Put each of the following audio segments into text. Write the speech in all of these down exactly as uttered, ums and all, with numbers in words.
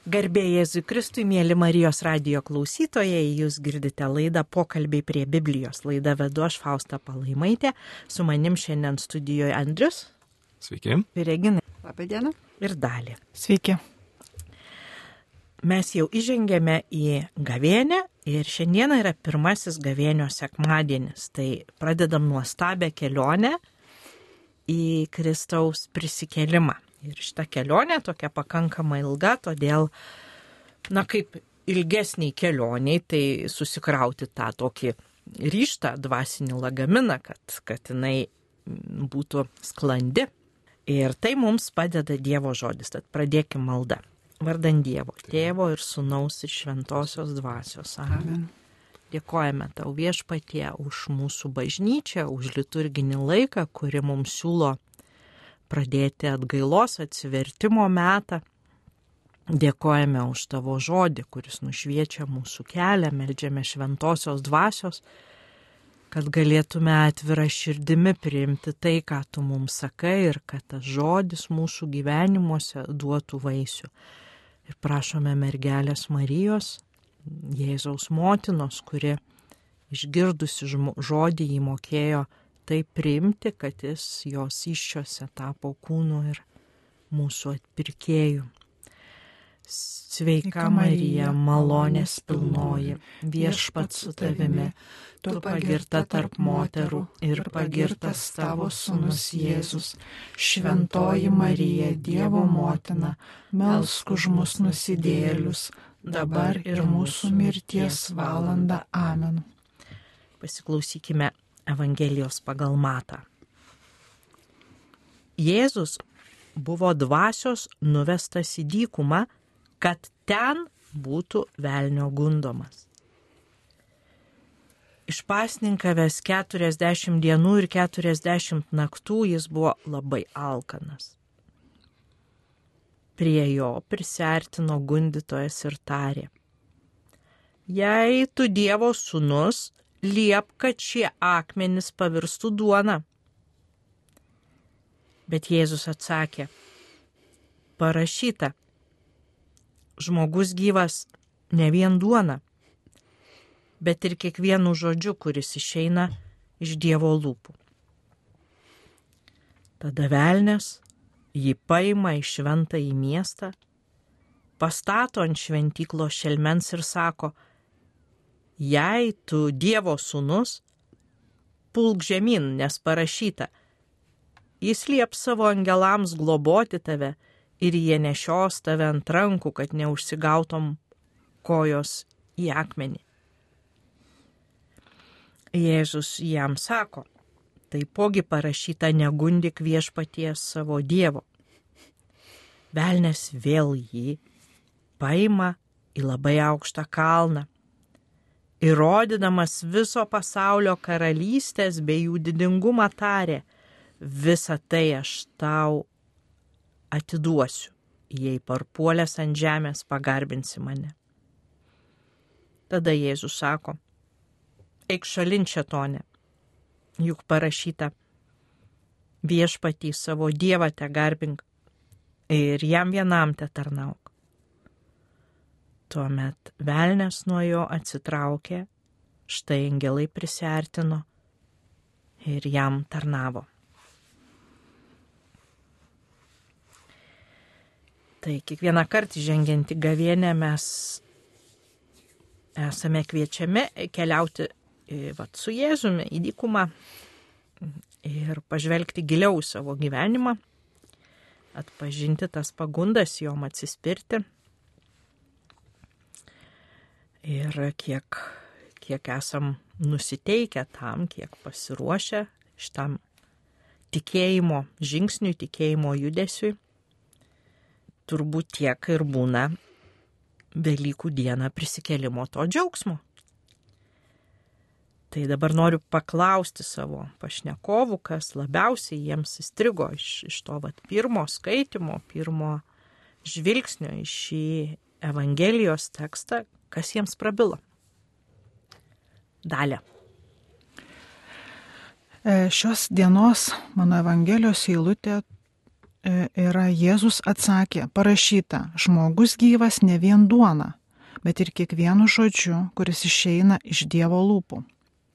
Garbė Jėzui Kristui, mėly Marijos radijo klausytojai, jūs girdite laidą Pokalbiai prie Biblijos. Laidą vedu aš, Fausta Palaimaitė, su manim šiandien studijoje Andrius. Sveiki. Ir Regina. Labą dieną. Ir Dalė. Sveiki. Mes jau įžengėme į gavėnią ir šiandieną yra pirmasis gavėnio sekmadienis. Tai pradedam nuostabią kelionę į Kristaus prisikėlimą. Ir šita kelionė tokia pakankamai ilga, todėl, na kaip ilgesniai kelioniai, tai susikrauti tą tokį ryžtą, dvasinį lagaminą, kad, kad jinai būtų sklandi. Ir tai mums padeda Dievo žodis, tad pradėkime maldą. Vardan Dievo, Tėvo ir Sūnaus ir Šventosios Dvasios. Amen. Dėkojame Tau Viešpatie už mūsų bažnyčią, už liturginį laiką, kuri mums siūlo pradėti atgailos atsivertimo metą. Dėkojame už Tavo žodį, kuris nušviečia mūsų kelią, meldžiame Šventosios Dvasios, kad galėtume atvira širdimi priimti tai, ką Tu mums sakai ir kad tas žodis mūsų gyvenimuose duotų vaisių. Ir prašome mergelės Marijos, Jėzaus motinos, kuri išgirdusi žodį jį mokėjo tai priimti, kad jis jos įsčiose tapo kūnu ir mūsų atpirkėjų. Sveika Marija, malonės pilnoji, Viešpats su tavimi, tu pagirta tarp moterų ir pagirtas tavo sūnus Jėzus. Šventoji Marija, Dievo motina, melsk už mus nusidėjėlius, dabar ir mūsų mirties valanda. Amen. Pasiklausykime Evangelijos pagal Matą. Jėzus buvo dvasios nuvestas į dykumą, kad ten būtų velnio gundomas. Išpasninkavęs keturiasdešimt dienų ir keturiasdešimt naktų jis buvo labai alkanas. Prie jo prisiartino gundytojas ir tarė: Jei tu Dievo sūnus, liep, kad šie akmenys pavirstų duona. Bet Jėzus atsakė: parašyta, žmogus gyvas ne vien duona, bet ir kiekvienu žodžiu, kuris išeina iš Dievo lūpų. Tada velnias jį paima į šventąjį miestą, pastato ant šventyklos šelmens ir sako: Jei tu Dievo sūnus, pulk žemyn, nes parašyta, jis lieps savo angelams globoti tave ir jie nešios tave ant rankų, kad neužsigautum kojos į akmenį. Jėzus jam sako: taipogi parašyta, negundyk viešpaties savo Dievo. Velnias vėl jį paima į labai aukštą kalną, įrodydamas viso pasaulio karalystės bei jų didingumą tarė: visą tai aš tau atiduosiu, jei parpuolęs ant žemės pagarbinsi mane. Tada Jėzus sako: eik šalin, šėtone, juk parašyta, viešpatį savo Dievą te garbink ir jam vienam te tarnauk. Tuomet velnias nuo jo atsitraukė, štai angelai prisiartino ir jam tarnavo. Tai kiekvieną kartą žengiant į gavėnią mes esame kviečiami keliauti vat, su Jėzumi į dykumą ir pažvelgti giliau į savo gyvenimą, atpažinti tas pagundas, jom atsispirti. Ir kiek, kiek esam nusiteikę tam, kiek pasiruošę šitam tikėjimo žingsniui, tikėjimo judesiui, turbūt tiek ir būna Velykų dieną prisikėlimo to džiaugsmo. Tai dabar noriu paklausti savo pašnekovų, kas labiausiai jiems įstrigo iš, iš to vat, pirmo skaitimo, pirmo žvilgsnio į šį Evangelijos tekstą, kas jiems prabilo. Dalia. Šios dienos mano Evangelijos eilutė yra Jėzus atsakė, parašyta, žmogus gyvas ne vien duona, bet ir kiekvienu žodžiu, kuris išeina iš Dievo lūpų.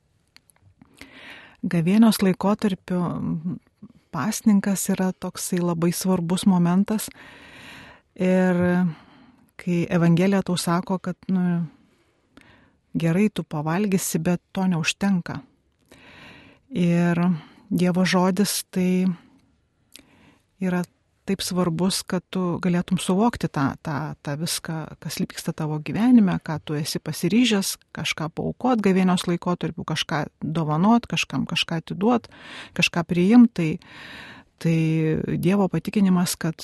Gavėnios laikotarpiu pasninkas yra toksai labai svarbus momentas ir kai Evangelija tau sako, kad nu, gerai tu pavalgysi, bet to neužtenka. Ir Dievo žodis tai yra taip svarbus, kad tu galėtum suvokti tą, tą, tą viską, kas vyksta tavo gyvenime, ką tu esi pasiryžęs, kažką paaukot gavėnios laikotarpiu, kažką dovanot, kažkam kažką atiduot, kažką priimt. Tai, tai Dievo patikinimas, kad,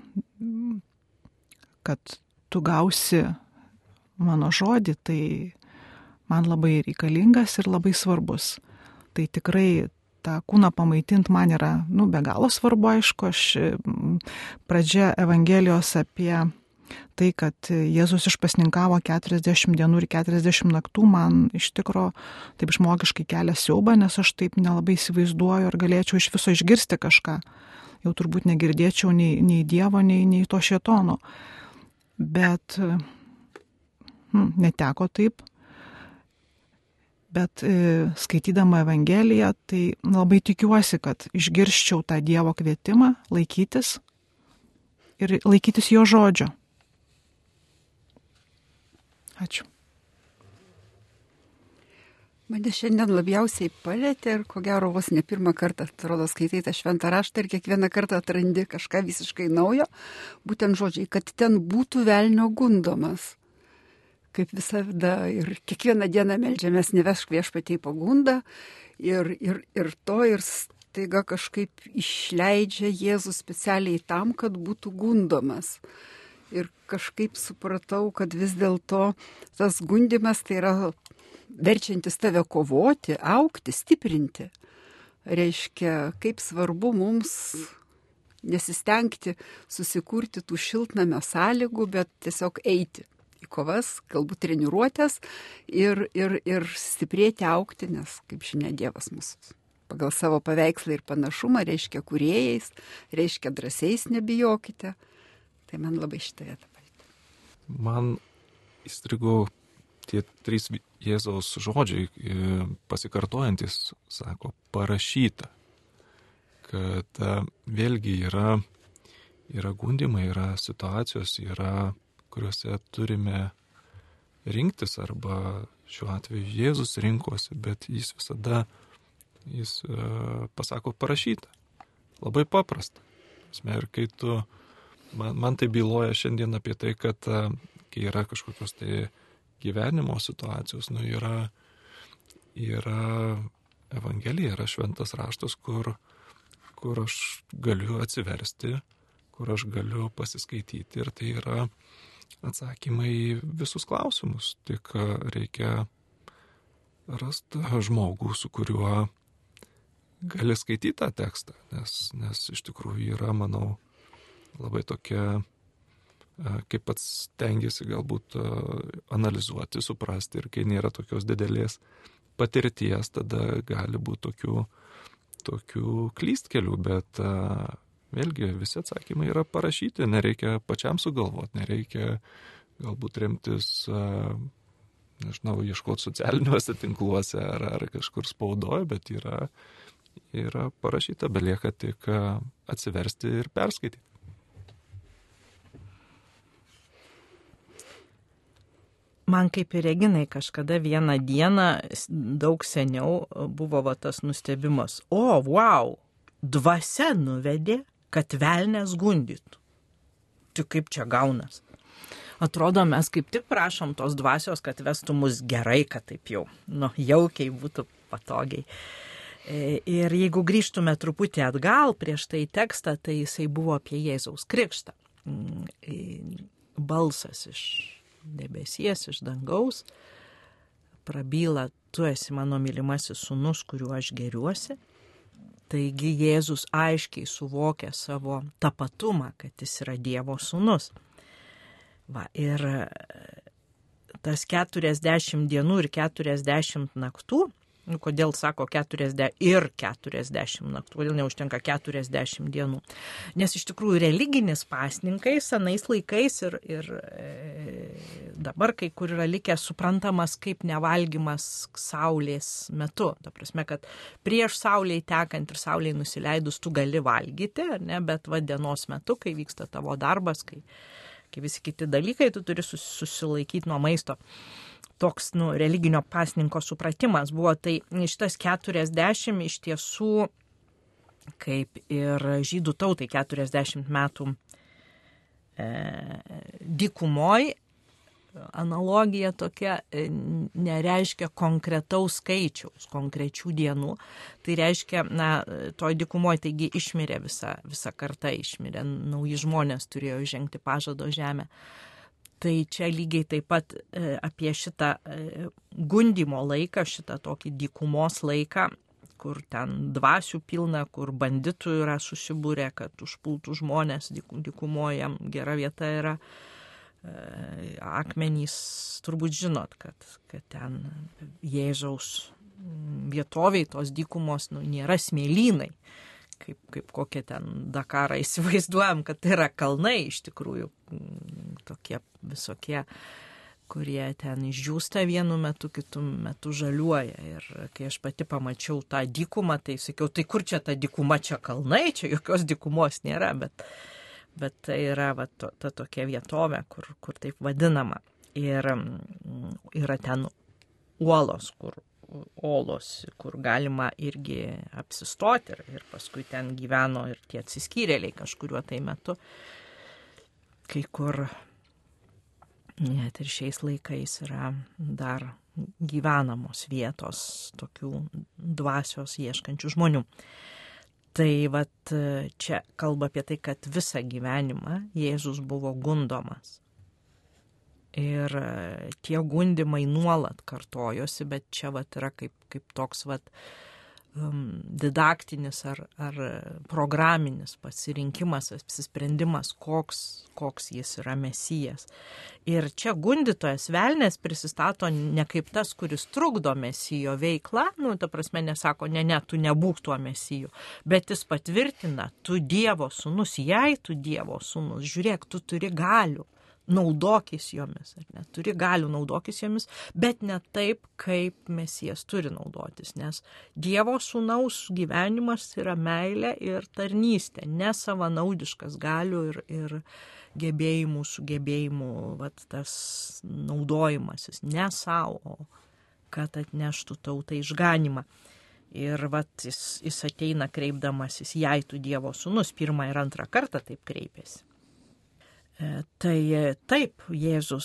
kad tu gausi mano žodį, tai man labai reikalingas ir labai svarbus. Tai tikrai tą kūną pamaitint man yra, nu, be galo svarbu, aišku. Aš pradžia Evangelijos apie tai, kad Jėzus išpasninkavo keturiasdešimt dienų ir keturiasdešimt naktų, man iš tikro taip žmogiškai kelia siaubą, nes aš taip nelabai įsivaizduoju, ar galėčiau iš viso išgirsti kažką. Jau turbūt negirdėčiau nei, nei Dievo, nei, nei to šėtono. Bet hm, neteko taip. Bet e, skaitydama Evangeliją, tai labai tikiuosi, kad išgirščiau tą Dievo kvietimą laikytis ir laikytis jo žodžio. Ačiū. Mane šiandien labiausiai palėtė ir ko gero vos ne pirmą kartą, atrodo, skaitai tą šventą raštą ir kiekvieną kartą atrandi kažką visiškai naujo, būtent žodžiai, kad ten būtų velnio gundomas. Kaip visada ir kiekvieną dieną meldžiamės, nevesk viešpatie į pagundą ir, ir, ir to ir staiga kažkaip išleidžia Jėzus specialiai tam, kad būtų gundomas. Ir kažkaip supratau, kad vis dėlto tas gundimas tai yra verčiantis tave kovoti, augti, stiprinti. Reiškia, kaip svarbu mums nesistengti susikurti tų šiltnamio sąlygų, bet tiesiog eiti į kovas, galbūt treniruotės ir, ir, ir stiprėti, augti, nes, kaip žinia, Dievas mūsų pagal savo paveikslą ir panašumą reiškia kūrėjais, reiškia drąsiais, nebijokite. Tai man labai šitą vietą palėtė. Man įstrigo tie trys Jėzaus žodžiai pasikartojantis, sako, parašyta, kad vėlgi yra, yra gundimai, yra situacijos, yra kuriuose turime rinktis, arba šiuo atveju Jėzus rinkosi, bet jis visada, jis uh, pasako parašyta. Labai paprasta. Ir kai tu, man, man tai byloja šiandien apie tai, kad uh, kai yra kažkokios tai gyvenimo situacijos, nu yra, yra Evangelija, yra šventas raštas, kur, kur aš galiu atsiversti, kur aš galiu pasiskaityti ir tai yra atsakymai į visus klausimus. Tik reikia rasti žmogų, su kuriuo gali skaityti tą tekstą, nes, nes iš tikrųjų yra, manau, labai tokia, kaip pats stengiasi galbūt analizuoti, suprasti, ir kai nėra tokios didelės patirties, tada gali būti tokių, tokių klystkelių, bet vėlgi, visi atsakymai yra parašyti, nereikia pačiam sugalvoti, nereikia galbūt remtis, nežinau, ieškoti socialiniuose tinkluose ar, ar kažkur spaudoje, bet yra, yra parašyta, belieka tik atsiversti ir perskaityti. Man kaip ir Reginai kažkada vieną dieną, daug seniau, buvo va tas nustebimas. O, wow, dvasia nuvedė, kad velnias gundytų. Tai kaip čia gaunas? Atrodo, mes kaip tik prašom tos dvasios, kad vestų mus gerai, kad taip jau, nu, jaukiai būtų patogiai. Ir jeigu grįžtume truputį atgal prieš tai tekstą, tai jisai buvo apie Jėzaus krikštą. Balsas iš debesies, iš dangaus prabyla, tu esi mano mylimasis sūnus, kuriuo aš gėriuosi. Taigi Jėzus aiškiai suvokia savo tapatumą, kad jis yra Dievo sūnus. Va, ir tas keturiasdešimt dienų ir keturiasdešimt naktų Nu, kodėl sako keturiasdešimt ir keturiasdešimt naktų, kodėl neužtenka keturiasdešimt dienų. Nes iš tikrųjų religinis pasninkai senais laikais ir, ir e, dabar kai kur yra likęs suprantamas kaip nevalgymas saulės metu. Ta prasme, kad prieš saulėj tekant ir saulėj nusileidus tu gali valgyti, ar ne, bet va dienos metu, kai vyksta tavo darbas, kai, kai visi kiti dalykai, tu turi sus, susilaikyti nuo maisto. Toks, nu, religinio pasninko supratimas buvo, tai šitas keturiasdešimt iš tiesų, kaip ir žydų tautai keturiasdešimt metų e, dykumoj, analogija tokia e, nereiškia konkretaus skaičiaus, konkrečių dienų, tai reiškia, na, toj dykumoj taigi išmirė visa, visa karta, išmirė, nauji žmonės turėjo žengti pažado žemę. Tai čia lygiai taip pat e, apie šitą e, gundymo laiką, šitą tokį dykumos laiką, kur ten dvasių pilna, kur banditų yra susibūrę, kad užpultų žmonės, dykumoje jam gera vieta yra. E, akmenys, turbūt žinot, kad, kad ten Jėzaus vietoviai tos dykumos, nu, nėra smėlynai. Kaip, kaip kokie ten Dakarą įsivaizduojam, kad tai yra kalnai iš tikrųjų, tokie visokie, kurie ten išdžiūsta vienu metu, kitu metu žaliuoja. Ir kai aš pati pamačiau tą dykumą, tai sakiau, tai kur čia ta dykuma, čia kalnai, čia jokios dykumos nėra, bet, bet tai yra va, to, ta tokia vietovė, kur, kur taip vadinama. Ir yra ten uolos, kur olos, kur galima irgi apsistoti ir, ir paskui ten gyveno ir tie atsiskyrėliai kažkuriuo tai metu, kai kur net ir šiais laikais yra dar gyvenamos vietos tokių dvasios ieškančių žmonių. Tai vat čia kalba apie tai, kad visą gyvenimą Jėzus buvo gundomas. Ir tie gundimai nuolat kartojosi, bet čia vat yra kaip, kaip toks vat, um, didaktinis ar, ar programinis pasirinkimas, apsisprendimas, koks, koks jis yra mesijas. Ir čia gundytojas velnės prisistato ne kaip tas, kuris trukdo mesijo veiklą, nu, ta prasme nesako, ne, ne, tu nebūk tuo mesiju, bet jis patvirtina, tu Dievo sūnus, jei tu Dievo sūnus, žiūrėk, tu turi galių. Naudokis jomis, ar ne, turi galių naudokis jomis, bet ne taip, kaip mesijas turi naudotis, nes Dievo sūnaus gyvenimas yra meilė ir tarnystė, ne savanaudiškas galių ir, ir gebėjimų, sugebėjimų, vat, tas naudojimasis, ne savo, kad atneštų tautai išganimą. Ir vat, jis, jis ateina kreipdamasis, jei tu Dievo sūnus, pirmą ir antrą kartą taip kreipėsi. Tai taip, Jėzus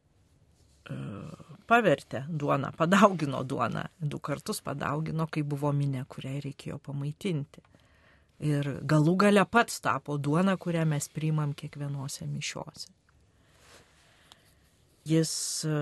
pavertė duoną, padaugino duoną, du kartus padaugino, kai buvo minė, kuriai reikėjo pamaitinti. Ir galų gale pats tapo duona, kurią mes priimam kiekvienose mišiose. Jis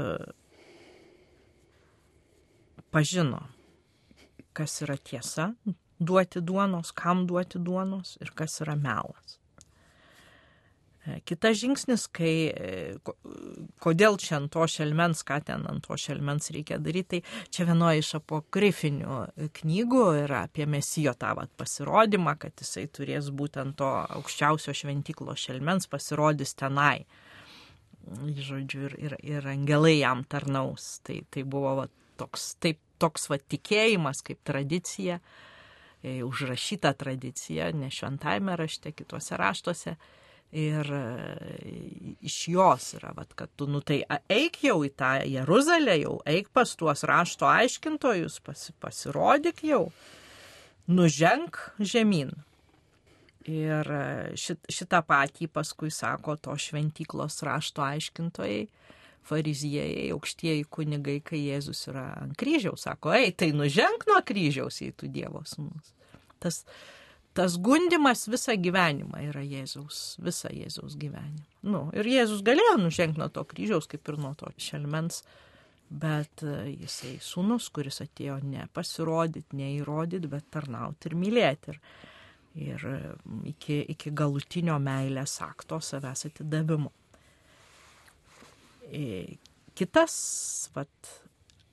pažino, kas yra tiesa, duoti duonos, kam duoti duonos ir kas yra melas. Kitas žingsnis, kai, kodėl čia ant to šelmens, ką ten ant to šelmens reikia daryti, tai čia vienoje iš apokrifinių knygų yra apie Mesijo tą vat pasirodymą, kad jisai turės būtent to aukščiausio šventyklo šelmens, pasirodys tenai. Žodžiu, ir, ir, ir angelai jam tarnaus. Tai, tai buvo vat toks, taip, toks vat tikėjimas kaip tradicija, užrašyta tradicija, ne šventajame rašte, kituose raštuose. Ir iš jos yra, vat, kad tu, nu tai eik jau į tą Jeruzalę, jau eik pas tuos rašto aiškintojus, pasi, pasirodyk jau, nuženk žemyn. Ir šit, šitą patį paskui sako to šventyklos rašto aiškintojai, fariziejai, aukštieji kunigai, kai Jėzus yra ant kryžiaus, sako, ei, tai nuženk nuo kryžiaus, jei tu Dievo sūnus. Tas Tas gundymas visą gyvenimą yra Jėzaus, visą Jėzaus gyvenimą. Nu, ir Jėzus galėjo nužengti nuo to kryžiaus, kaip ir nuo to šelmens, bet jisai sūnus, kuris atėjo ne pasirodyti, ne įrodyti, bet tarnauti ir mylėti. Ir, ir iki, iki galutinio meilės akto savęs atidavimo. Kitas vat,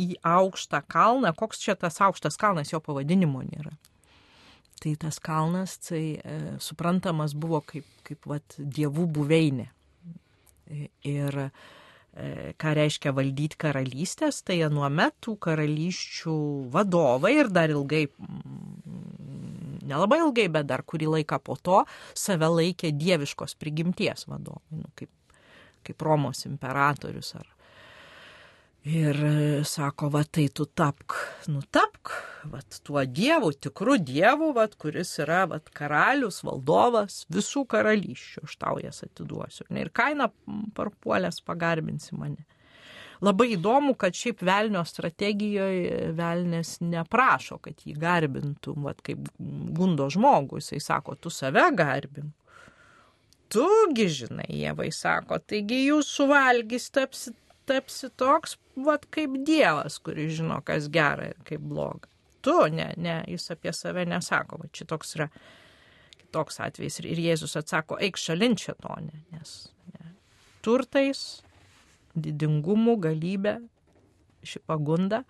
į aukštą kalną. Koks čia tas aukštas kalnas, jo pavadinimo nėra. Tai tas kalnas, tai e, suprantamas buvo kaip, kaip vat, dievų buveinė. Ir e, ką reiškia valdyti karalystės, tai anuomet tų karalysčių vadovai ir dar ilgai, nelabai ilgai, bet dar kurį laiką po to save laikė dieviškos prigimties vadovai, nu, kaip, kaip Romos imperatorius. Ar... Ir sako, va tai tu tapk, nu tapk, va tuo dievu, tikru dievu, va, kuris yra va, karalius, valdovas visų karalysčių, aš tau jas atiduosiu. Ir kaina parpuolės pagarbinsi mane. Labai įdomu, kad šiaip velnio strategijoje velnės neprašo, kad jį garbintų, va, kaip gundo žmogus. Jis sako, tu save garbink. Tugi, žinai, Dievai sako, taigi jūs suvalgys tapsi, tapsi toks, va, kaip Dievas, kuris žino, kas gera ir kaip bloga. Tu, ne, ne, jis apie save nesako, va, čia toks yra kitoks atvejis. Ir Jėzus atsako, eik šalin šėtone, nes ne, turtais, didingumu, galybė, ši pagunda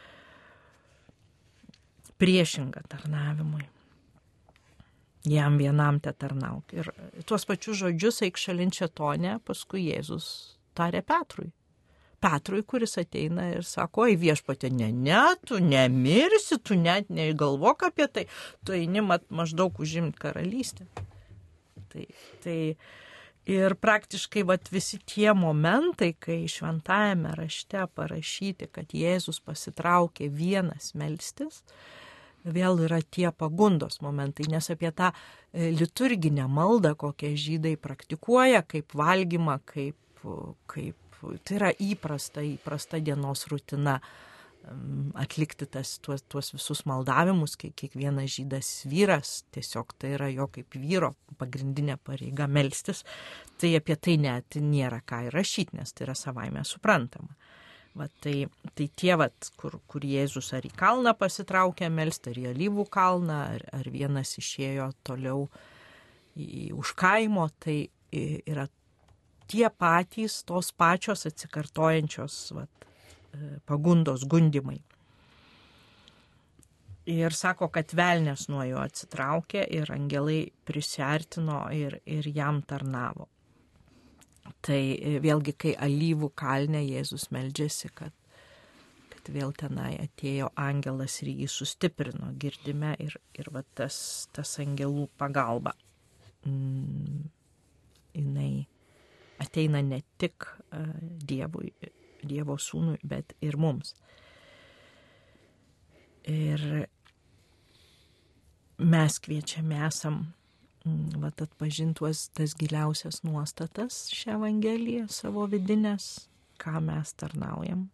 priešinga tarnavimui. Jam vienam te tarnauk. Ir tuos pačius žodžius eik šalin šėtone, paskui Jėzus tarė Petrui. Petrui, kuris ateina ir sako, oi viešpatie, ne, ne, tu nemirsi, tu net negalvok apie tai, tu eini mat, maždaug užimti karalystę. Tai, tai ir praktiškai vat, visi tie momentai, kai šventajame rašte parašyti, kad Jėzus pasitraukė vienas melstis, vėl yra tie pagundos momentai, nes apie tą liturginę maldą, kokią žydai praktikuoja, kaip valgymą, kaip, kaip tai yra įprasta, įprasta dienos rutina atlikti tas, tuos, tuos visus maldavimus, kai kiekvienas žydas vyras, tiesiog tai yra jo kaip vyro pagrindinė pareiga melstis, tai apie tai net nėra ką ir rašyti, nes tai yra savaime suprantama. Va, tai, tai tie, vat, kur, kur Jėzus ar į kalną pasitraukė melsti, ar į alyvų kalną, ar, ar vienas išėjo toliau į, už kaimo, tai yra tie patys, tos pačios atsikartojančios vat, pagundos gundimai. Ir sako, kad velnias nuo jo atsitraukė ir angelai prisiartino ir, ir jam tarnavo. Tai vėlgi, kai alyvų kalne Jėzus meldžiasi, kad, kad vėl tenai atėjo angelas ir jį sustiprino, girdime, ir, ir va, tas, tas angelų pagalba. Mm, jinai ateina ne tik uh, Dievui, Dievo sūnui, bet ir mums. Ir mes kviečiame esam mm, vat, atpažintuos tas giliausias nuostatas šią Evangeliją, savo vidinės, ką mes tarnaujam.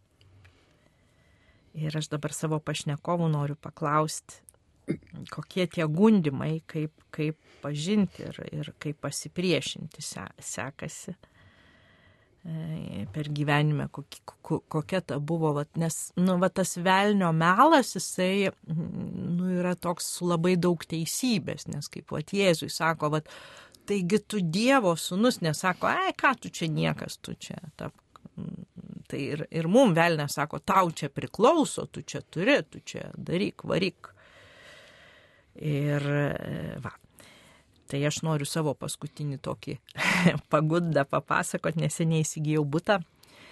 Ir aš dabar savo pašnekovų noriu paklausti, kokie tie gundimai, kaip, kaip pažinti ir, ir kaip pasipriešinti se, sekasi e, per gyvenime, kokie, kokia ta buvo, vat, nes nu, vat, tas velnio melas, jisai nu, yra toks su labai daug teisybės, nes kaip vat, Jėzui sako, vat, taigi tu Dievo sūnus, nesako, ai, ką tu čia niekas, tu čia tapk. Tai ir, ir mum velnės sako, tau čia priklauso, tu čia turi, tu čia daryk, varyk. Ir va, tai aš noriu savo paskutinį tokį pagundą papasakot, neseniai įsigijau butą,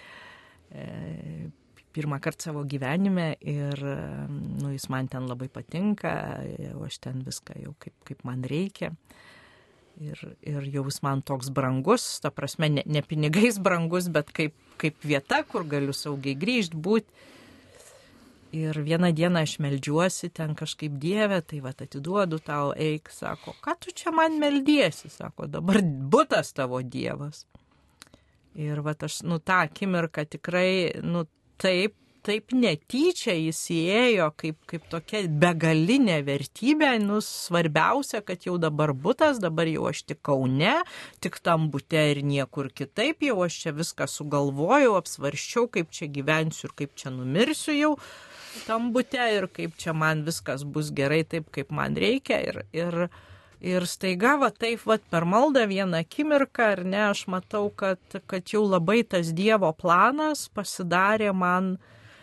pirmą kartą savo gyvenime ir nu, jis man ten labai patinka, o aš ten viską jau kaip, kaip man reikia. Ir, ir jau jis man toks brangus, ta prasme, ne, ne pinigais brangus, bet kaip, kaip vieta, kur galiu saugiai grįžti, būti. Ir vieną dieną aš meldžiuosi ten kažkaip Dieve, tai va atiduodu tau, eik, sako, ką tu čia man meldiesi, sako, dabar butas tavo Dievas. Ir va aš, nu, tą akimirką tikrai, nu, taip, taip netyčia jis įėjo kaip, kaip tokia begalinė vertybė, nu, svarbiausia, kad jau dabar butas, dabar jau aš tik Kaune, tik tam bute ir niekur kitaip, jau aš čia viską sugalvojau, apsvarščiau, kaip čia gyvensiu ir kaip čia numirsiu jau tam bute ir kaip čia man viskas bus gerai taip, kaip man reikia. Ir, ir, ir staiga, va taip, va per maldą vieną akimirką, ar ne, aš matau, kad, kad jau labai tas Dievo planas pasidarė man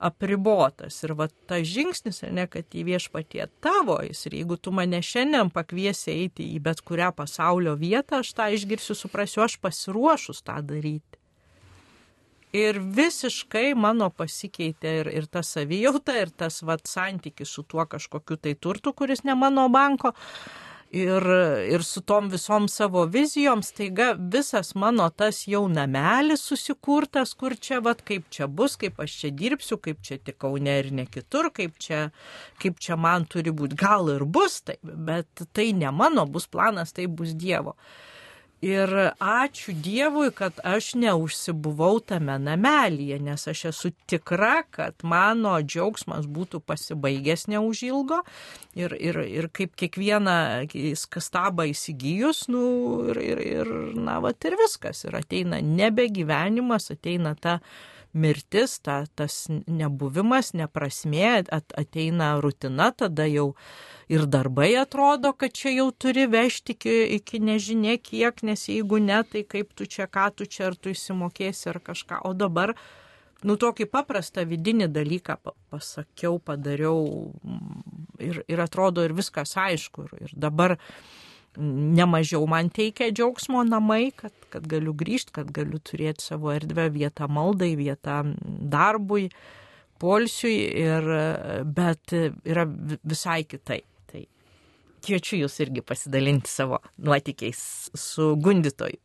apribotas. Ir va tas žingsnis, ne, kad į viešpatie tavo jis. Ir jeigu tu mane šiandien pakviesi eiti į bet kurią pasaulio vietą, aš tą išgirsiu, suprasiu, aš pasiruošus tą daryti. Ir visiškai mano pasikeitė ir, ir ta savijauta, ir tas vat, santykis su tuo kažkokiu tai turtu, kuris ne mano banko, ir, ir su tom visom savo vizijom, staiga visas mano tas jau namelis susikurtas, kur čia, vat, kaip čia bus, kaip aš čia dirbsiu, kaip čia tik Kaune ir ne kitur, kaip čia, kaip čia man turi būti. Gal ir bus taip, bet tai ne mano bus planas, tai bus Dievo. Ir ačiū Dievui, kad aš neužsibuvau tame namelyje, nes aš esu tikra, kad mano džiaugsmas būtų pasibaigęs neužilgo. Ir, ir, ir kaip kiekvieną skastabą įsigijus, nu, ir, ir, ir, na, vat, ir viskas. Ir ateina nebegyvenimas, ateina ta mirtis, ta, tas nebuvimas, neprasmė, at, ateina rutina, tada jau ir darbai atrodo, kad čia jau turi vežti iki, iki nežinia kiek, nes jeigu ne, tai kaip tu čia, ką tu čia, ar tu įsimokėsi ar kažką. O dabar, nu, tokį paprastą vidinį dalyką pasakiau, padariau ir, ir atrodo ir viskas aišku. Ir, ir dabar nemažiau man teikia džiaugsmo namai, kad, kad galiu grįžti, kad galiu turėti savo erdvę, vietą maldai, vietą darbui, poilsiui, ir, bet yra visai kitaip. Tai kviečiu jūs irgi pasidalinti savo nuotykiais su gundytoju.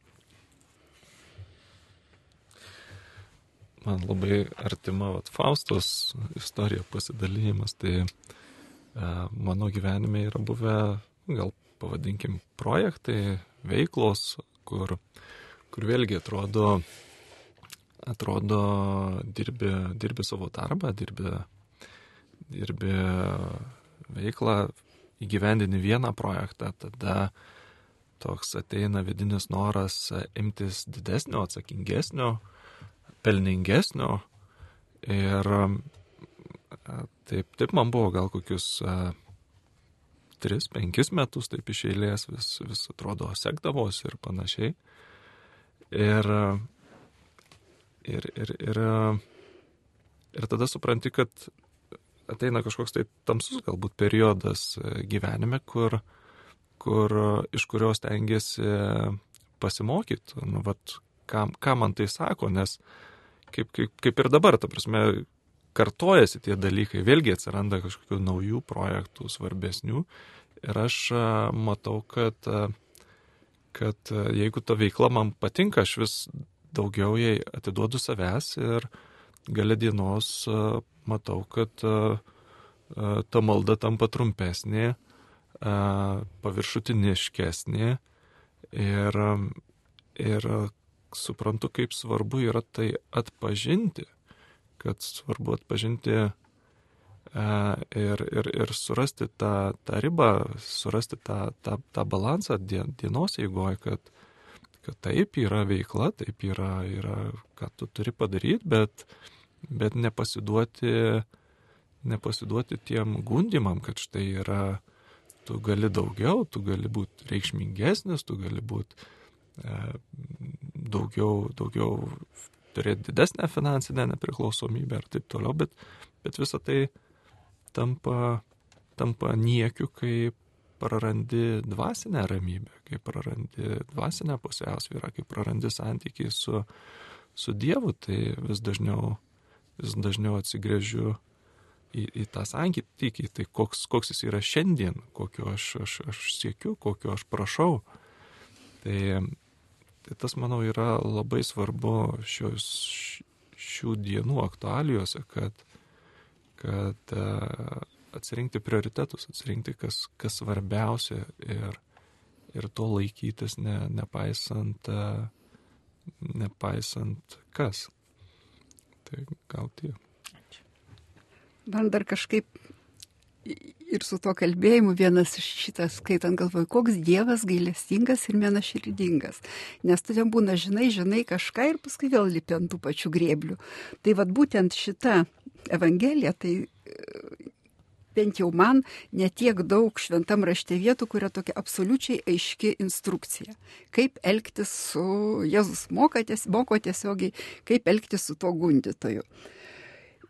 Man labai artima vat, Faustos istorija, pasidalinimas, tai e, mano gyvenime yra buvę, gal pavadinkim, projektai, veiklos, kur, kur vėlgi atrodo, atrodo dirbi, dirbi savo darbą, dirbi, dirbi veiklą, įgyvendini vieną projektą, tada toks ateina vidinis noras imtis didesnio, atsakingesnio, pelningesnio. Ir taip, taip man buvo gal kokius tris, penkis metus, taip iš eilės vis, vis atrodo sekdavos ir panašiai. Ir, ir, ir, ir, ir tada supranti, kad ateina kažkoks tai tamsus galbūt periodas gyvenime, kur, kur iš kurios tengiasi pasimokyti. Nu, vat, ką, ką man tai sako, nes kaip, kaip, kaip ir dabar, ta prasme, kartojasi tie dalykai, vėlgi atsiranda kažkokių naujų projektų, svarbesnių. Ir aš matau, kad, kad jeigu ta veikla man patinka, aš vis daugiau jai atiduodu savęs ir gale dienos matau, kad ta malda tampa trumpesnė, paviršutiniškesnė ir, ir suprantu, kaip svarbu yra tai atpažinti, kad svarbu atpažinti e, ir, ir, ir surasti tą, tą ribą, surasti tą, tą, tą balansą dien, dienos eigoje, kad, kad taip yra veikla, taip yra, yra ką tu turi padaryti, bet, bet nepasiduoti, nepasiduoti tiem gundimam, kad štai yra, tu gali daugiau, tu gali būti reikšmingesnis, tu gali būti e, daugiau, daugiau turėti didesnę finansinę nepriklausomybę ir taip toliau, bet, bet visa tai tampa, tampa niekiu, kai prarandi dvasinę ramybę, kai prarandi dvasinę pusiausvyrą, kai prarandi santykį su, su Dievu, tai vis dažniau, vis dažniau atsigręžiu į, į tą santykį, tai koks, koks jis yra šiandien, kokio aš, aš, aš siekiu, kokio aš prašau. Tai Tai tas, manau, yra labai svarbu šios, šių dienų aktualijose, kad, kad atsirinkti prioritetus, atsirinkti, kas, kas svarbiausia ir, ir to laikytis, ne, nepaisant, nepaisant kas. Tai gal tie. Man dar kažkaip ir su to kalbėjimu vienas iš šitas skaitant galvoju, koks Dievas gailestingas ir menaširdingas. Nes tu ten būna, žinai, žinai kažką ir paskui vėl lipi ant tų pačių grėblių. Tai vad būtent šita Evangelija, tai bent jau man netiek daug šventam rašte vietų, kuria tokia absoliučiai aiški instrukcija. Kaip elgtis su Jėzus moko, ties, moko tiesiogiai, kaip elgtis su tuo gundytoju.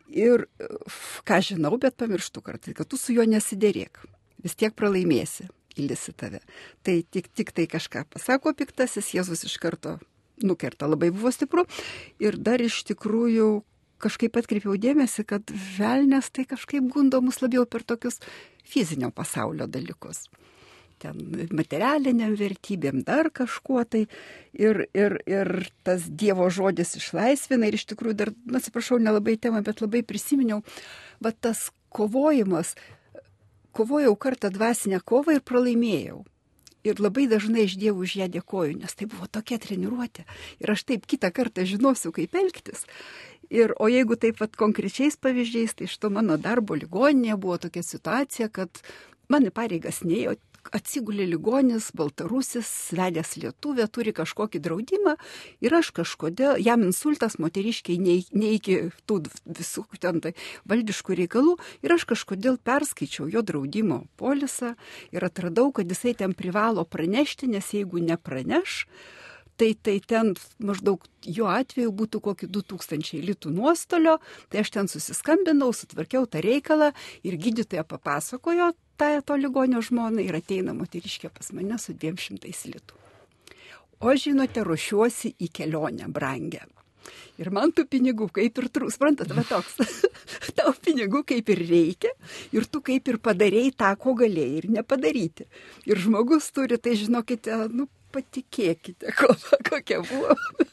Ir ką žinau, bet pamirštu kartais, kad tu su juo nesiderėk. Vis tiek pralaimėsi, įlisi tave. Tai tik, tik tai kažką pasako piktasis, Jėzus iš karto nukerta, labai buvo stipru. Ir dar iš tikrųjų kažkaip atkreipiau dėmesį, kad velnias tai kažkaip gundo mus labiau per tokius fizinio pasaulio dalykus. Ten materialiniam vertybėm, dar kažkuo tai. Ir, ir, ir tas Dievo žodis išlaisvina. Ir iš tikrųjų dar, atsiprašau, nelabai temą, bet labai prisiminiau, va tas kovojimas, kovojau kartą dvasinę kovą ir pralaimėjau. Ir labai dažnai iš Dievo už ją dėkoju, nes tai buvo tokia treniruotė. Ir aš taip kitą kartą žinosiu, kaip elgtis. Ir, o jeigu taip pat konkrečiais pavyzdžiais, tai šito mano darbo ligoninėje buvo tokia situacija, kad man į pareigas neėjo, atsigulė ligonis, baltarusis, vedęs lietuvė, turi kažkokį draudimą ir aš kažkodėl, jam insultas moteriškiai ne, ne iki tų visų ten tai valdiškų reikalų ir aš kažkodėl perskaičiau jo draudimo polisą ir atradau, kad jisai ten privalo pranešti, nes jeigu nepraneš, tai, tai ten maždaug jo atveju būtų kokį du tūkstančiai litų nuostolio, tai aš ten susiskambinau, sutvarkiau tą reikalą ir gydytoja papasakojo tą to ligonio žmoną ir ateina moteriškė pas mane su dviem šimtais litų. O žinote, ruošiuosi į kelionę brangę. Ir man tų pinigų kaip ir trūks, suprantat, va toks, tau pinigų kaip ir reikia ir tu kaip ir padarėjai tą, ko galėjai ir nepadaryti. Ir žmogus turi, tai žinokite, nu, patikėkite, ko, kokia buvo.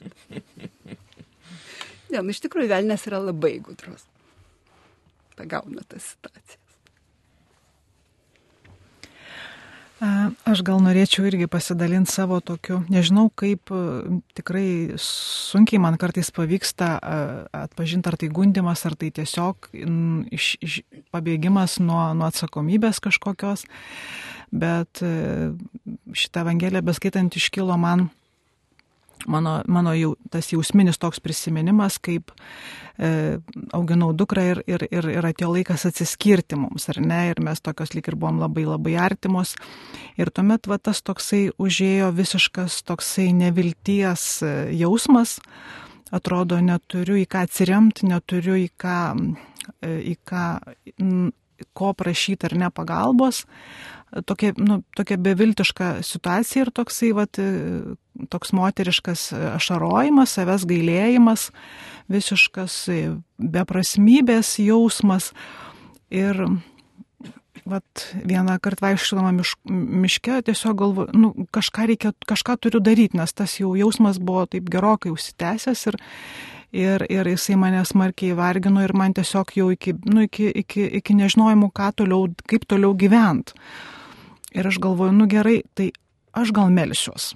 Ne, nu, iš tikrųjų, velnias yra labai gudrus. Pagauna tas situacijas. Aš gal norėčiau irgi pasidalinti savo tokiu, nežinau, kaip tikrai sunkiai man kartais pavyksta atpažinti, ar tai gundimas, ar tai tiesiog iš, iš, pabėgimas nuo, nuo atsakomybės kažkokios, bet šitą evangeliją beskaitant iškilo man Mano, mano jau, tas jausminis toks prisiminimas, kaip e, auginau dukrą ir, ir, ir, ir atėjo laikas atsiskirti mums, ar ne, ir mes tokios lyg ir buvom labai labai artimos. Ir tuomet va, tas toksai užėjo visiškas toksai nevilties jausmas, atrodo, neturiu į ką atsiremti, neturiu į ką, į ką, ko prašyti ar ne pagalbos. Tokia, nu, tokia beviltiška situacija ir toksai, vat, toks moteriškas ašarojimas, savęs gailėjimas, visiškas beprasmybės jausmas. Ir vat, vieną kartą vaikščiodama miš, miške tiesiog galvoju, nu, kažką reikia, kažką turiu daryti, nes tas jau jausmas buvo taip gerokai užsitęsęs ir Ir, ir jisai mane smarkiai vargino ir man tiesiog jau iki, nu, iki, iki, iki nežinojimų, ką toliau, kaip toliau gyvent. Ir aš galvoju, nu gerai, tai aš gal melsiuos.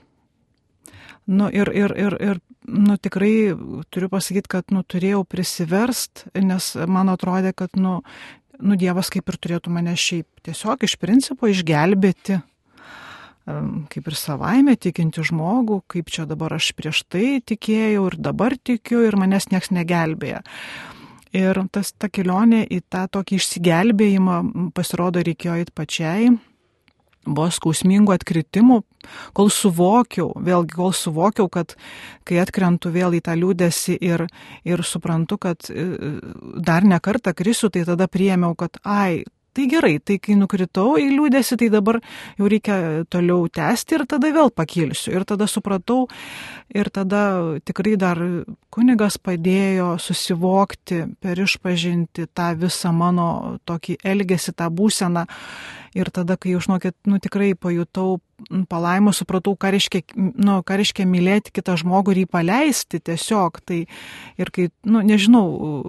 Nu ir, ir, ir, ir nu, tikrai turiu pasakyti, kad nu, turėjau prisiverst, nes man atrodė, kad nu, nu, Dievas kaip ir turėtų mane šiaip tiesiog iš principo išgelbėti. Kaip ir savaime tikinti žmogų, kaip čia dabar aš prieš tai tikėjau ir dabar tikiu ir manęs nieks negelbėja. Ir tas, ta kelionė į tą tokį išsigelbėjimą pasirodo reikėjo eiti pačiai, buvo skausmingų atkritimų, kol suvokiau, vėlgi kol suvokiau, kad kai atkrentu vėl į tą liūdesį ir, ir suprantu, kad dar ne kartą krisiu, tai tada priėmiau, kad ai, tai gerai, tai kai nukritau į liūdesį, tai dabar jau reikia toliau tęsti ir tada vėl pakilsiu. Ir tada supratau, ir tada tikrai dar kunigas padėjo susivokti per išpažinti tą visą mano tokį elgesį, tą būseną. Ir tada, kai jau, žinokit, nu tikrai pajutau palaimą, supratau, ką reiškia, nu, ką reiškia mylėti kitą žmogų ir jį paleisti tiesiog. Tai, ir kai, nu, nežinau,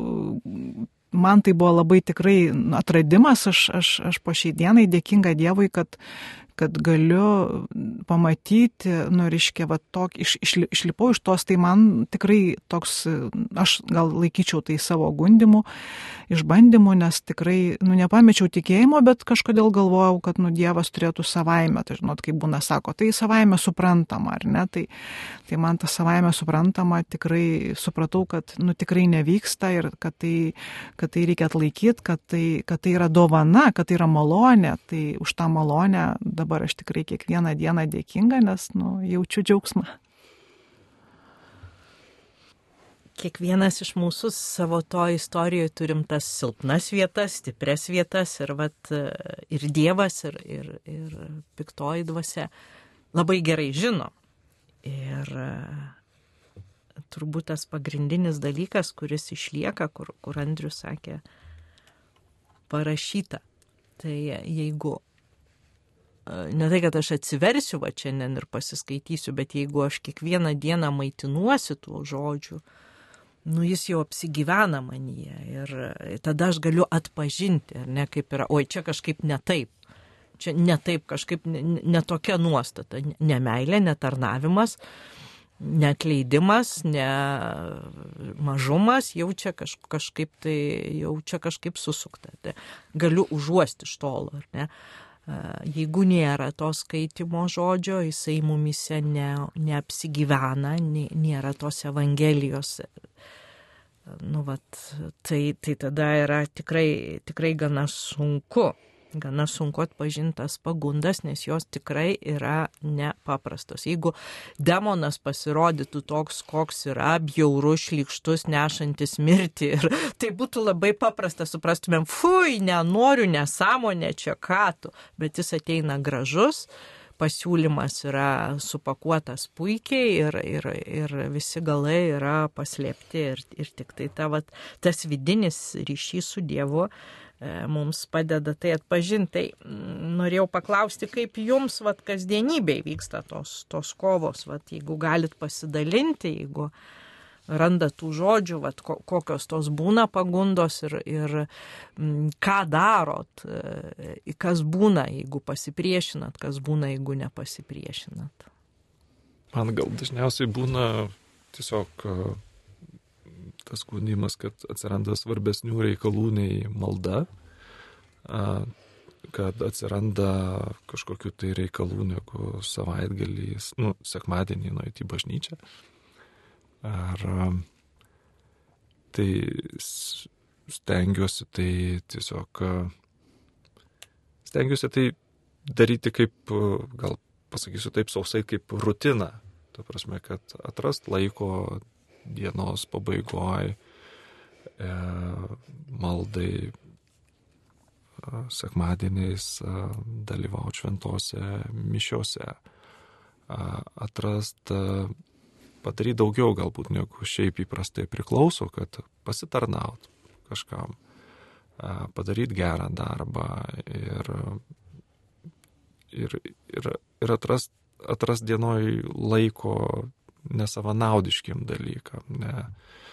man tai buvo labai tikrai atradimas, aš, aš, aš po šiai dienai dėkinga Dievui, kad, kad galiu pamatyti, nu, reiškia, va, tok, iš, iš, išlipau iš tos, tai man tikrai toks, aš gal laikyčiau tai savo gundimu, išbandymu, nes tikrai, nu, nepamečiau tikėjimo, bet kažkodėl galvojau, kad, nu, Dievas turėtų savaime, tai žinot, kaip būna, sako, tai savaime suprantama, ar ne, tai, tai man tas savaime suprantama, tikrai supratau, kad, nu, tikrai nevyksta ir kad tai, kad tai reikia atlaikyti, kad tai, kad tai yra dovana, kad tai yra malonė, tai už tą malonę dabar aš tikrai kiekvieną dieną dėkinga, nes, nu, jaučiu džiaugsmą. kiekvienas iš mūsų savo to istorijoje turim tas silpnas vietas, stipres vietas ir, vat, ir Dievas, ir, ir, ir piktoji dvasia labai gerai žino. Ir turbūt tas pagrindinis dalykas, kuris išlieka, kur, kur Andrius sakė, parašyta. Tai jeigu, ne tai, kad aš atsiversiu va šiandien ir pasiskaitysiu, bet jeigu aš kiekvieną dieną maitinuosi tų žodžių, nu jis jau apsigyvena manyje ir tada aš galiu atpažinti, ar ne, kaip yra, oi, čia kažkaip ne taip, čia ne taip, kažkaip ne, ne tokia nuostata, ne meilė, ne tarnavimas, ne atleidimas, ne mažumas, jau čia kaž, kažkaip tai, jau čia kažkaip susukta. Tai galiu užuosti iš tolo, ar ne? Jeigu nėra to skaitimo žodžio, jisai mumise ne, neapsigyvena, nėra tos evangelijos. Nu, vat, tai, tai tada yra tikrai, tikrai gana sunku. Gana sunku atpažintas pagundas, nes jos tikrai yra nepaprastos. Jeigu demonas pasirodytų toks, koks yra, bjaurus, šlykštus, nešantis mirtį, ir tai būtų labai paprasta, suprastumėm, fui, nenoriu, nesąmonė, čia ką tu, bet jis ateina gražus, pasiūlymas yra supakuotas puikiai ir, ir, ir visi galai yra paslėpti ir, ir tik tai ta, vat, tas vidinis ryšys su Dievu mums padeda tai atpažinti. Tai norėjau paklausti, kaip jums vat, kasdienybėje vyksta tos, tos kovos, vat, jeigu galit pasidalinti, jeigu randat tų žodžių, vat, kokios tos būna pagundos ir, ir m, ką darot, kas būna, jeigu pasipriešinat, kas būna, jeigu nepasipriešinat. Man gal dažniausiai būna tiesiog tas gundimas, kad atsiranda svarbesnių reikalų nei malda, kad atsiranda kažkokių tai reikalų negu savaitgalį, nu, sekmadienį nueiti į bažnyčią. Ar tai stengiuosi tai tiesiog, stengiuosi tai daryti kaip, gal pasakysiu taip sausai, kaip rutina. Ta prasme, kad atrast laiko dienos pabaigoj, e, maldai, e, sekmadieniais e, dalyvauti šventose mišiose, e, atrast, e, padaryti daugiau galbūt negu šiaip įprastai priklauso, kad pasitarnaut kažkam, e, padaryti gerą darbą ir, ir, ir, ir atrast, atrast dienoj laiko nesavanaudiškiem dalykam, ne,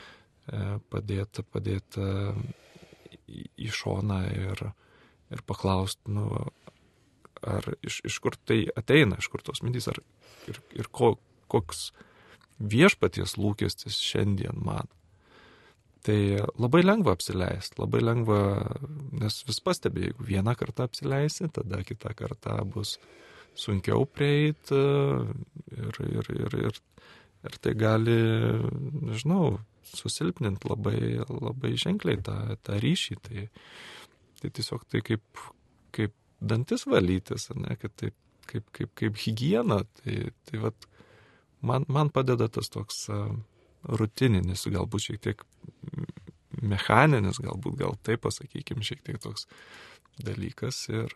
padėti padėt į, į šoną ir, ir paklausti, nu, ar iš, iš kur tai ateina, iš kur tos mintys, ar ir, ir ko, koks viešpaties lūkestis šiandien man. Tai labai lengva apsileisti, labai lengva, nes vis pastebi, jeigu vieną kartą apsileisi, tada kitą kartą bus sunkiau prieiti ir, ir, ir, ir, ir tai gali, nežinau, susilpninti labai, labai ženkliai tą, tą ryšį. Tai, tai tiesiog tai kaip, kaip dantis valytis, ne, kad tai kaip, kaip, kaip higiena. Tai, tai vat, man, man padeda tas toks rutininis, galbūt šiek tiek mechaninis, galbūt gal taip pasakykim, šiek tiek toks dalykas ir,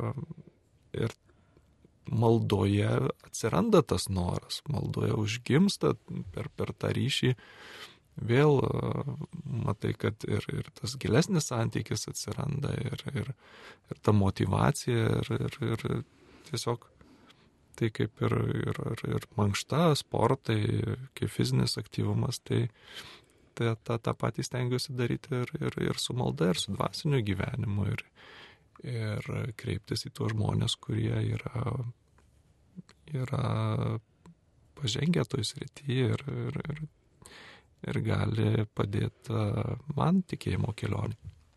ir maldoje atsiranda tas noras, maldoje užgimsta per, per tą ryšį, vėl matai, kad ir, ir tas gilesnis santykis atsiranda ir, ir, ir ta motyvacija ir, ir, ir tiesiog tai kaip ir, ir, ir, ir mankšta, sportai, kaip fizinis aktyvumas, tai tą, tą, tą patį stengiuosi daryti ir, ir, ir su malda, ir su dvasiniu gyvenimu, ir, ir kreiptis į tuos žmonės, kurie yra, yra pažengę toj srityje ir, ir, ir, ir gali padėti man tikėjimo kelionį.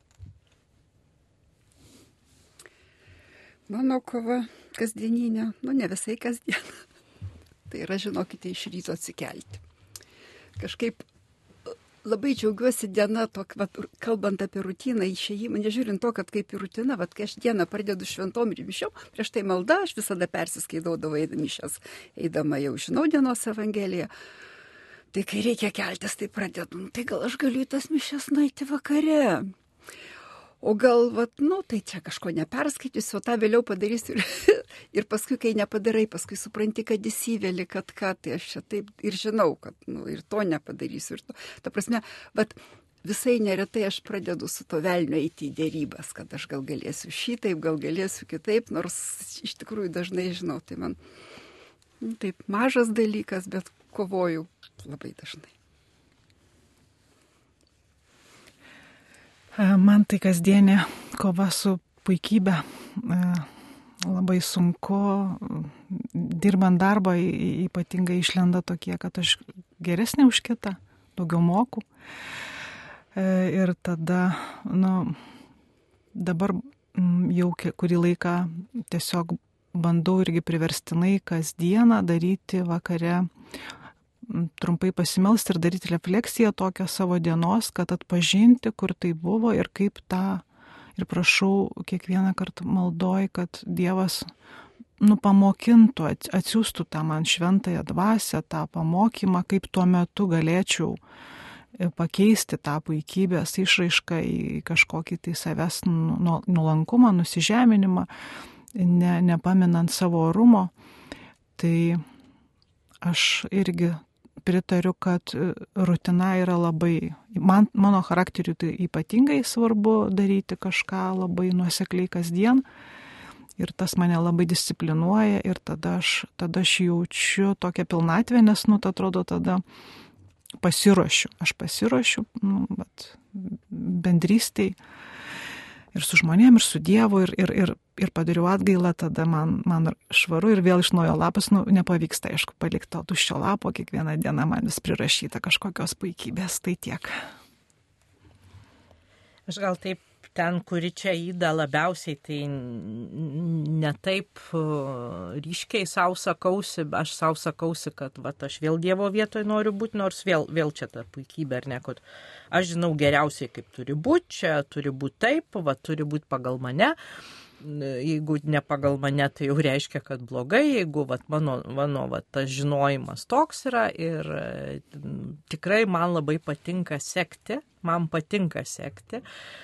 Mano kova kasdieninė, nu ne visai kasdien. Tai yra, žinokite, iš ryto atsikelti. Kažkaip labai džiaugiuosi diena, tok, vat, kalbant apie rutiną, išėjimą, nežiūrint to, kad kaip ir rutina, vat, kai aš dieną pradedu šventom ir mišiom, prieš tai malda, aš visada persiskaidodavau eidama mišias, eidama jau žinau dienos evangeliją. Tai kai reikia keltis, tai pradedu, tai gal aš galiu į tas mišias nueiti vakare. O gal, vat, nu, tai čia kažko neperskaitysiu, o tą vėliau padarysiu. Ir, ir paskui, kai nepadarai, paskui supranti, kad įsiveli, kad ką, tai aš čia taip ir žinau, kad, nu, ir to nepadarysiu. Ir to. Ta prasme, bet visai neretai aš pradedu su to velnio eiti į dėrybas, kad aš gal galėsiu šitaip, gal galėsiu kitaip, nors iš tikrųjų dažnai žinau, tai man, nu, taip, mažas dalykas, bet kovoju labai dažnai. Man tai kasdienė kova su puikybė. Labai sunku, dirbant darbą ypatingai išlenda tokie, kad aš geresnė už kitą, daugiau moku. Ir tada, nu, dabar jau kurį laiką tiesiog bandau irgi priverstinai kasdieną daryti vakare, trumpai pasimelsti ir daryti refleksiją tokią savo dienos, kad atpažinti, kur tai buvo ir kaip tą, ir prašau kiekvieną kartą maldoj, kad Dievas, nu, pamokintų, atsiųstų tą man šventąją dvasią, tą pamokymą, kaip tuo metu galėčiau pakeisti tą puikybės išraišką į kažkokį tai savęs nuolankumą, nusižeminimą, ne, nepaminant savo orumo. Tai aš irgi pritariu, kad rutina yra labai, man, mano charakteriu tai ypatingai svarbu daryti kažką labai nuosekliai kasdien ir tas mane labai disciplinuoja ir tada aš, tada aš jaučiu tokią pilnatvę, nes, nu, atrodo, tada pasiruošiu, aš pasiruošiu, nu, bet bendrystėj ir su žmonėm, ir su Dievu, ir, ir, ir, ir padariau atgailą, tada man, man švaru ir vėl iš naujo lapas, nu, nepavyksta, aišku, palikti to tuščio lapo, kiekvieną dieną man vis prirašyta kažkokios puikybės, tai tiek. Aš gal taip ten, kuri čia įda labiausiai, tai ne taip ryškiai savo sakausi, aš savo sakausi, kad va, aš vėl Dievo vietoje noriu būti, nors vėl, vėl čia ta puikybė, ar ne, kad aš žinau geriausiai, kaip turi būti, čia turi būti taip, va, turi būti pagal mane. Jeigu ne pagal mane, tai jau reiškia, kad blogai, jeigu vat, mano, mano vat, tas žinojimas toks yra ir tikrai man labai patinka sekti, man patinka sekti.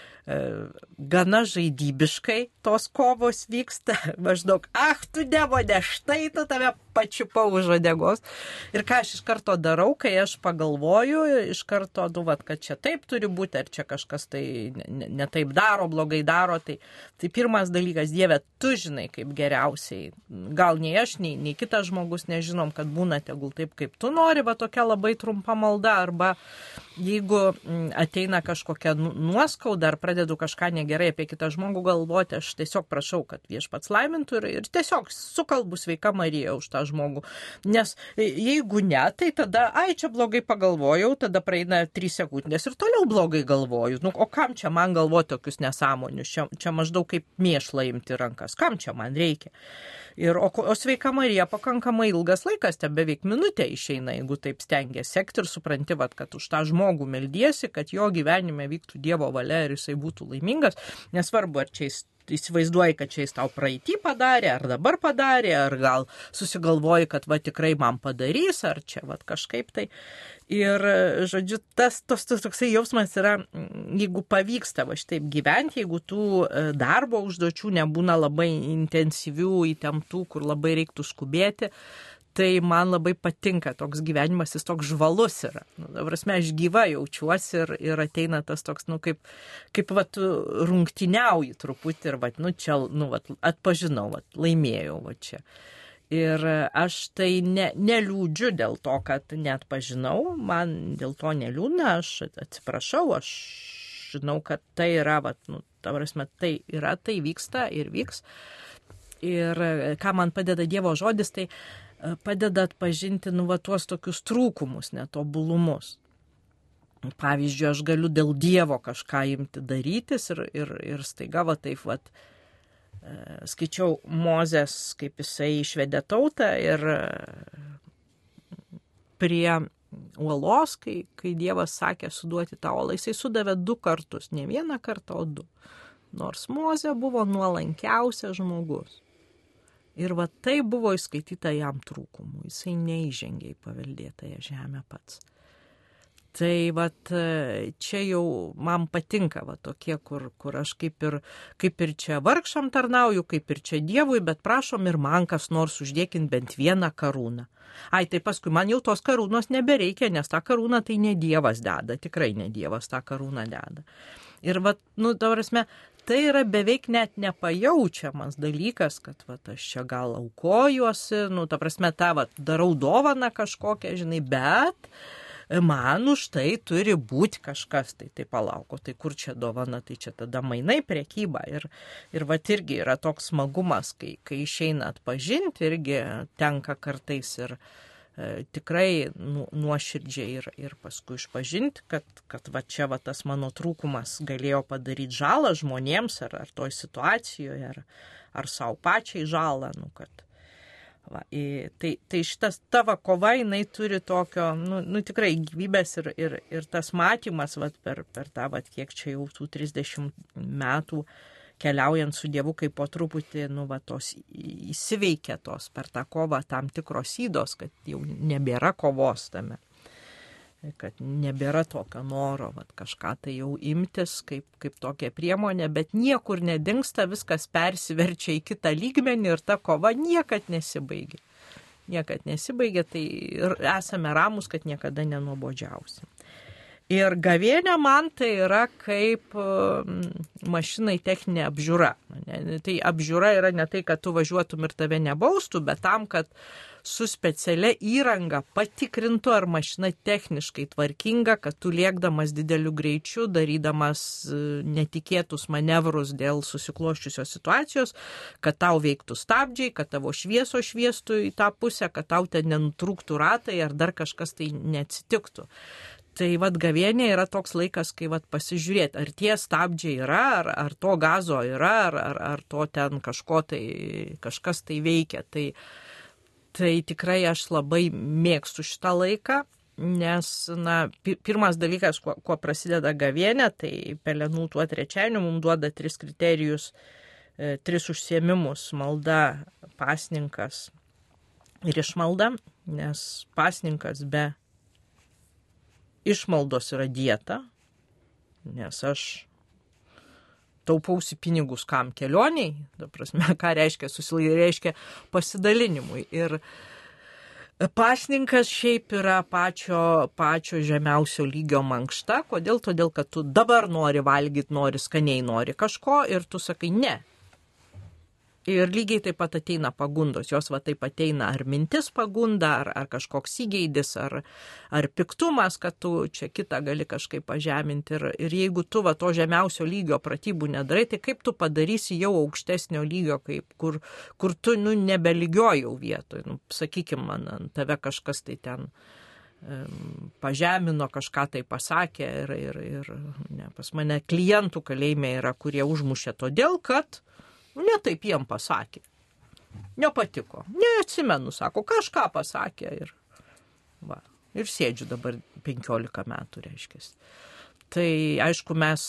Gana žaidybiškai tos kovos vyksta, maždaug, ach, tu demone, štai tu tave pačiupau už uodegos. Ir ką aš iš karto darau, kai aš pagalvoju, iš karto, nu, vat, kad čia taip turi būti, ar čia kažkas tai ne, ne taip daro, blogai daro, tai, tai pirmas dalykas, Dieve, tu žinai kaip geriausiai. Gal nei aš, nei, nei kitas žmogus nežinom, kad būna tegul taip, kaip tu nori, va tokia labai trumpa malda, arba jeigu ateina kažkokia nuoskauda, ar pradedu kažką negerai apie kitą žmogų galvoti, aš tiesiog prašau, kad Viešpats laimintų ir, ir tiesiog sukalbu sveika Marija už tą žmogų. Nes jeigu ne, tai tada, ai, čia blogai pagalvojau, tada praeina trys sekundės ir toliau blogai galvoju. Nu, o kam čia man galvoti tokius nesąmonius? Čia, čia maždaug kaip mėšlą imti rankas. Kam čia man reikia? Ir, o, o sveika Marija pakankamai ilgas laikas, te beveik minutė išeina, jeigu taip stengiasi sekti ir supranti, vat, kad už tą žmogų meldiesi, kad jo gyvenime vyktų Dievo valia ir jisai būtų laimingas. Nesvarbu, ar čia jis įsivaizduoji, kad čia jis tau praeitį padarė, ar dabar padarė, ar gal susigalvoji, kad va tikrai man padarys, ar čia va kažkaip tai. Ir, žodžiu, tas tos, tos toksai jausmas yra, jeigu pavyksta va šitaip gyventi, jeigu tų darbo užduočių nebūna labai intensyvių, įtemptų, kur labai reiktų skubėti, tai man labai patinka toks gyvenimas, jis toks žvalus yra. Nu, prasme, aš gyva jaučiuosi ir, ir ateina tas toks, nu, kaip, kaip vat, rungtyniauji truputį ir, vat, nu, čia, nu, vat, atpažinau, vat, laimėjau, vat, čia. Ir aš tai ne, neliūdžiu dėl to, kad neatpažinau, man dėl to neliūdna, aš atsiprašau, aš žinau, kad tai yra, vat, nu, ta prasme, tai yra, tai vyksta ir vyks. Ir ką man padeda Dievo žodis, tai padeda atpažinti, nu, va, tuos tokius trūkumus, netobulumus. Pavyzdžiui, aš galiu dėl Dievo kažką imti darytis ir, ir, ir staiga, va, taip, va, skaičiau Mozės, kaip jisai išvedė tautą ir prie uolos, kai, kai Dievas sakė suduoti tą uolą, jisai sudavė du kartus, ne vieną kartą, o du. Nors Mozė buvo nuolankiausias žmogus. Ir va tai buvo įskaityta jam trūkumų. Jisai neįžengė į paveldėtąją žemę pats. Tai vat čia jau man patinka va tokie, kur, kur aš kaip ir, kaip ir čia vargšam tarnauju, kaip ir čia Dievui, bet prašom ir man kas nors uždėkint bent vieną karūną. Ai, tai paskui man jau tos karūnos nebereikia, nes tą karūną tai ne Dievas deda, tikrai ne Dievas tą karūną deda. Ir vat, nu, tavrasme, tai yra beveik net nepajaučiamas dalykas, kad vat, aš čia gal aukojuosi, nu, ta prasme, tą vat, darau dovaną kažkokią, žinai, bet man už tai turi būti kažkas, tai tai palauko, tai kur čia dovana, tai čia tada mainai prekyba. Ir, ir vat irgi yra toks smagumas, kai, kai išeina atpažinti, irgi tenka kartais ir e, tikrai nu, nuoširdžiai ir, ir paskui išpažinti, kad, kad va čia va tas mano trūkumas galėjo padaryti žalą žmonėms ar, ar toj situacijoje, ar, ar savo pačiai žalą, nu kad. Va, tai, tai šitas tavo kova, jinai turi tokio, nu, nu tikrai gyvybės ir, ir, ir tas matymas vat, per, per tą, vat, kiek čia jau tų trisdešimt metų keliaujant su Dievu, kaip po truputį, nu, va, tos įsiveikia tos per tą kovą tam tikros ydos, kad jau nebėra kovos tame. Kad nebėra tokio noro vat, kažką tai jau imtis kaip, kaip tokia priemonė, bet niekur nedingsta, viskas persiverčia į kitą lygmenį ir ta kova niekad nesibaigia. Niekad nesibaigia, tai ir esame ramus, kad niekada nenuobodžiausim. Ir gavėnia man tai yra kaip mašinai techninė apžiūra. Tai apžiūra yra ne tai, kad tu važiuotum ir tave nebaustų, bet tam, kad su specialia įranga patikrintų, ar mašina techniškai tvarkinga, kad tu lėkdamas dideliu greičiu, darydamas netikėtus manevrus dėl susikloščiusios situacijos, kad tau veiktų stabdžiai, kad tavo švieso šviestų į tą pusę, kad tau ten nenutrūktų ratai ar dar kažkas tai neatsitiktų. Tai vat gavėnė yra toks laikas, kai vat pasižiūrėti, ar tie stabdžiai yra, ar, ar to gazo yra, ar, ar, ar to ten kažko tai, kažkas tai veikia. Tai, tai tikrai aš labai mėgstu šitą laiką, nes na, pirmas dalykas, kuo, kuo prasideda gavėnė, tai pelenų tuo trečiadieniu mums duoda tris kriterijus, e, tris užsiėmimus - malda, pasninkas ir išmalda, nes pasninkas be išmaldos yra dieta, nes aš taupausi pinigus kam kelioniai, ta prasme, ką reiškia susilai, reiškia pasidalinimui. Ir pasninkas šiaip yra pačio, pačio žemiausio lygio mankšta. Kodėl? Todėl, kad tu dabar nori valgyti, nori skaniai, nori kažko ir tu sakai ne. Ir lygiai taip pat ateina pagundos, jos va taip ateina ar mintis pagunda, ar, ar kažkoks įgeidis, ar, ar piktumas, kad tu čia kitą gali kažkaip pažeminti. Ir, ir jeigu tu va to žemiausio lygio pratybų nedarai, tai kaip tu padarysi jau aukštesnio lygio, kaip, kur, kur tu nu, nebelygiojau vietoj. Nu, sakykime, man ant tave kažkas tai ten um, pažemino, kažką tai pasakė ir, ir, ir ne, pas mane klientų kalėjime yra, kurie užmušė todėl, kad ne taip jiem pasakė. Nepatiko. Neatsimenu, sako, kažką pasakė. Ir, va, ir sėdžiu dabar penkiolika metų, reiškia. Tai aišku, mes,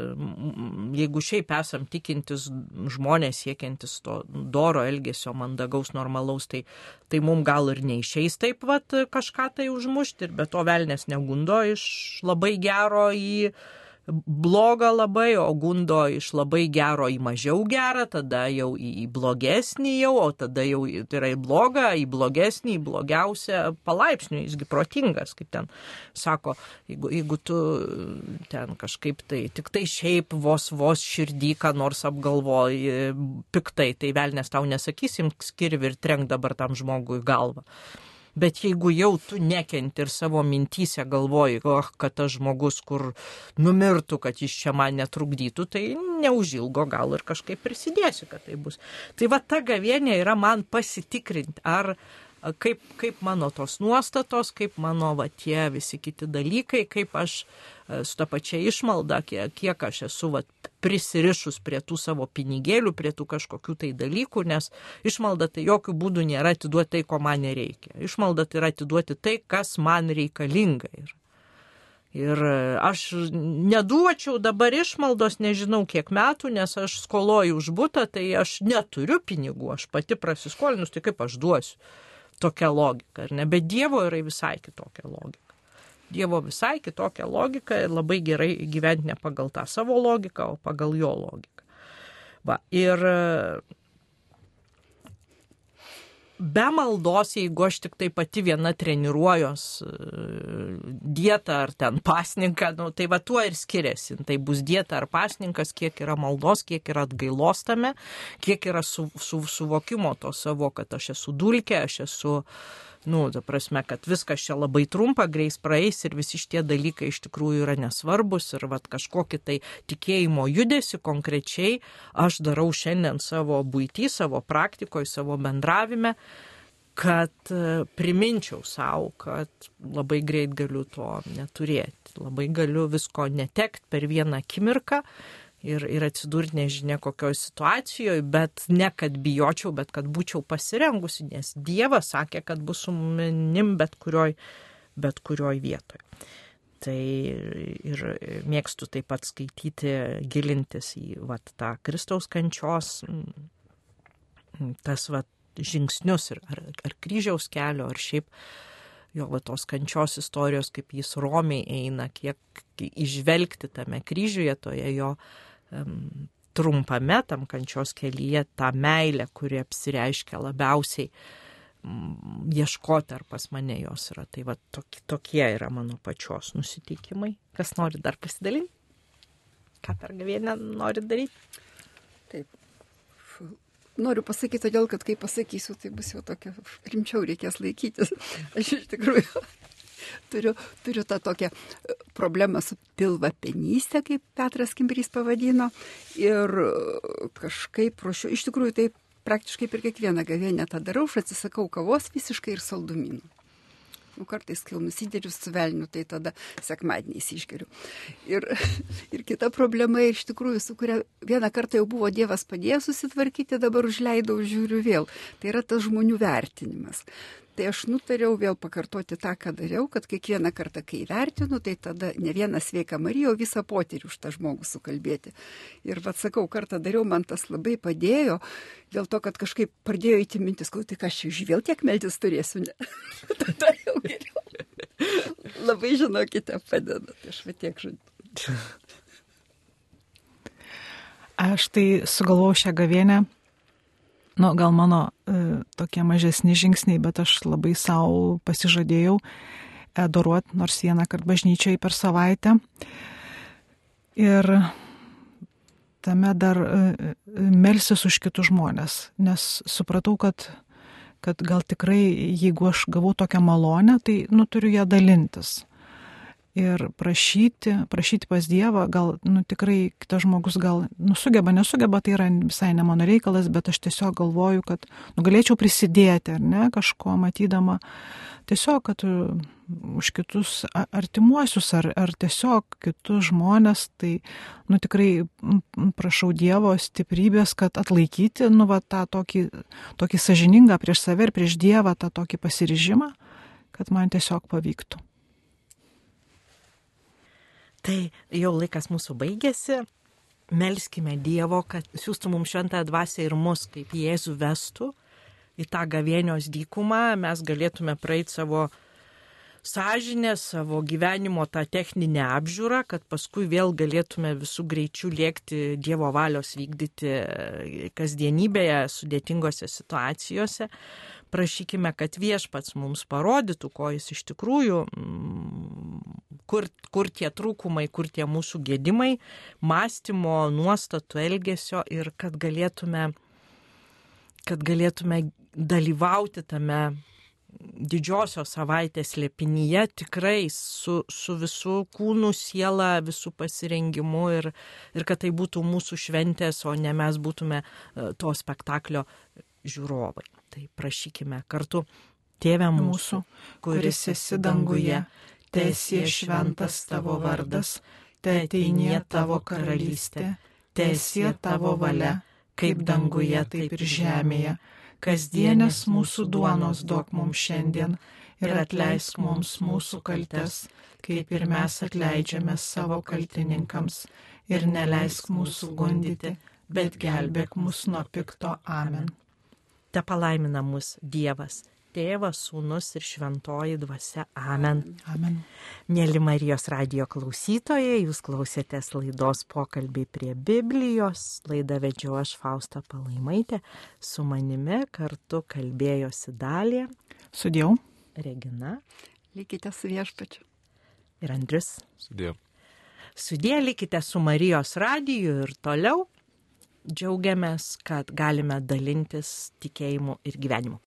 jeigu šiaip esam tikintis žmonės siekiantis to doro elgesio, mandagaus, normalaus, tai, tai mums gal ir neišeis taip vat, kažką tai užmušti. Ir be to velnės negundo iš labai gero į blogą labai, o gundo iš labai gero į mažiau gerą, tada jau į blogesnį jau, o tada jau tai yra į blogą, į blogesnį, į blogiausią palaipsniui, jisgi protingas, kaip ten sako, jeigu, jeigu tu ten kažkaip tai, tik tai šiaip vos vos širdį, ką nors apgalvoji piktai, tai velnės tau nesakysim, skirvi ir trenk dabar tam žmogui galvą. Bet jeigu jau tu nekenti ir savo mintyse galvoji, oh, kad tas žmogus, kur numirtų, kad jis čia man netrukdytų, tai neužilgo gal ir kažkaip prisidėsiu, kad tai bus. Tai va ta gavėnė yra man pasitikrinti, ar kaip, kaip mano tos nuostatos, kaip mano va tie visi kiti dalykai, kaip aš su ta pačia išmalda, kiek, kiek aš esu va, prisirišus prie tų savo pinigėlių, prie tų kažkokių tai dalykų, nes išmalda tai jokių būdų nėra atiduoti tai, ko man nereikia. Išmalda tai yra atiduoti tai, kas man reikalinga. Ir, ir aš neduočiau dabar išmaldos, nežinau kiek metų, nes aš skoloju už butą, tai aš neturiu pinigų, aš pati prasiskolinus, tai kaip aš duosiu. Tokia logika, ar ne? Bet Dievo yra visai kitokia logika. Dievo visai kitokia logika ir labai gerai gyventi ne pagal tą savo logiką, o pagal jo logiką. Va, ir be maldos, jeigu aš tik tai pati viena treniruojos dietą ar ten pasninką, nu, tai va tuo ir skiriasi. Tai bus dieta ar pasninkas, kiek yra maldos, kiek yra atgailos tame, kiek yra su, su, suvokimo to savo, kad aš esu dulkė, aš esu, nu, ta prasme, kad viskas čia labai trumpa, greis praeis ir visi šitie dalykai iš tikrųjų yra nesvarbus ir vat kažkokį tai tikėjimo judesi konkrečiai aš darau šiandien savo buitį, savo praktikoje, savo bendravime, kad priminčiau savo, kad labai greit galiu to neturėti, labai galiu visko netekti per vieną akimirką ir, ir atsidurti nežinia kokioje situacijoje, bet ne kad bijočiau, bet kad būčiau pasirengusi, nes Dievas sakė, kad bus su manim bet kurioj, bet kurioj vietoje. Tai ir mėgstu taip pat skaityti, gilintis į vat, tą Kristaus kančios, tas vat, žingsnius ir, ar, ar kryžiaus kelio, ar šiaip jo va, tos kančios istorijos, kaip jis romiai eina, kiek išvelgti tame kryžiuje, toje jo um, trumpame tam kančios kelyje, tą meilę, kuri apsireiškia labiausiai um, ieškoti, ar pas mane jos yra. Tai va, tokie, tokie yra mano pačios nusiteikimai. Kas nori dar pasidalinti? Ką per gavėnią nori daryti? Taip. Noriu pasakyti, todėl, kad kai pasakysiu, tai bus jau tokia, rimčiau reikės laikytis. Aš iš tikrųjų turiu, turiu tą tokią problemą su pilvapenystė, kaip Petras Kimbrys pavadino. Ir kažkaip ruošiu, iš tikrųjų tai praktiškai per kiekvieną gavėnią tą darau, aš atsisakau kavos visiškai ir saldumynų. Nu, kartais, kai jau nusidėriu su velniu, tai tada sekmadieniais išgeriu. Ir, ir kita problema, iš tikrųjų, su kuria vieną kartą jau buvo Dievas padėjęs susitvarkyti, dabar užleidau, žiūriu vėl. Tai yra tas žmonių vertinimas. Tai aš nutariau vėl pakartoti tą, ką dariau, kad kiekvieną kartą, kai vertinu, tai tada ne vieną sveiką Mariją, o visą potyrį už tą žmogų sukalbėti. Ir vat sakau, kartą dariau, man tas labai padėjo, dėl to, kad kažkaip pradėjo įti mintis, tai ką aš iš vėl tiek meltis turėsiu, ne? Tada jau geriau. Labai žinokite, padeda. Tai aš va tiek žodžiu. Aš tai sugalvojau šią gavėnę. Nu, gal mano e, tokie mažesni žingsniai, bet aš labai savo pasižadėjau adoruoti nors vieną kartą bažnyčiai per savaitę. Ir tame dar e, melsis už kitus žmonės, nes supratau, kad, kad gal tikrai, jeigu aš gavau tokią malonę, tai nu, turiu ją dalintis. Ir prašyti, prašyti pas Dievą, gal, nu, tikrai kitas žmogus gal, nu, sugeba, nesugeba, tai yra visai ne mano reikalas, bet aš tiesiog galvoju, kad, nu, galėčiau prisidėti, ar ne, kažko matydama, tiesiog, kad už kitus artimuosius, ar, ar tiesiog kitus žmonės, tai, nu, tikrai prašau Dievo stiprybės, kad atlaikyti, nu, va, tą tokį, tokį sąžiningą prieš save ir prieš Dievą, tą tokį pasiryžimą, kad man tiesiog pavyktų. Tai jau laikas mūsų baigėsi. Melskime Dievo, kad siūstų mums šventąją dvasią ir mus, kaip Jėzų vestų į tą gavėnios dykumą. Mes galėtume praeiti savo sąžinę, savo gyvenimo tą techninę apžiūrą, kad paskui vėl galėtume visų greičių lėkti Dievo valios vykdyti kasdienybėje, sudėtingose situacijose. Prašykime, kad Viešpats mums parodytų, ko jis iš tikrųjų, kur, kur tie trūkumai, kur tie mūsų gedimai, mąstymo, nuostatų, elgesio ir kad galėtume, kad galėtume dalyvauti tame didžiosios savaitės slėpinyje tikrai su, su visų kūnų, siela, visų pasirengimu ir, ir kad tai būtų mūsų šventės, o ne mes būtume to spektaklio žiūrovai. Tai prašykime kartu. Tėve mūsų, kuris esi danguje, teesie šventas tavo vardas, teateinie tavo karalystė, teesie tavo valia, kaip danguje, taip ir žemėje. Kasdienės mūsų duonos duok mums šiandien ir atleisk mums mūsų kaltes, kaip ir mes atleidžiame savo kaltininkams, ir neleisk mūsų gundyti, bet gelbėk mus nuo pikto. Amen. Te palaimina mus Dievas, Tėvas, Sūnus ir Šventoji Dvasia. Amen. Amen. Mėly Marijos radijo klausytojai, jūs klausėtės laidos Pokalbiai prie Biblijos. Laidą vedžiau aš, Fausta Palaimaitė. Su manimi kartu kalbėjosi Dalė, Sudėjau. Regina Likite su Viešpačiu. ir Andrius. Sudėjau. Sudie, likite su Marijos radiju ir toliau džiaugiamės, kad galime dalintis tikėjimu ir gyvenimu.